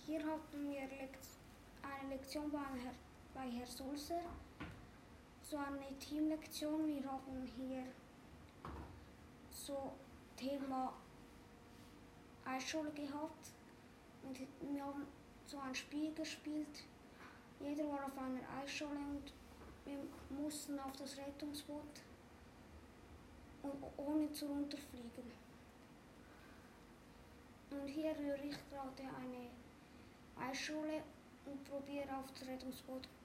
Hier hatten wir eine Lektion bei Herr Sulzer, so eine Teamlektion. Wir haben hier so Thema Eisschule gehabt und wir haben so ein Spiel gespielt. Jeder war auf einer Eisschule und wir mussten auf das Rettungsboot ohne zu runterfliegen. Und hier rühre ich gerade eine Eisschule und probiere auf das Rettungsboot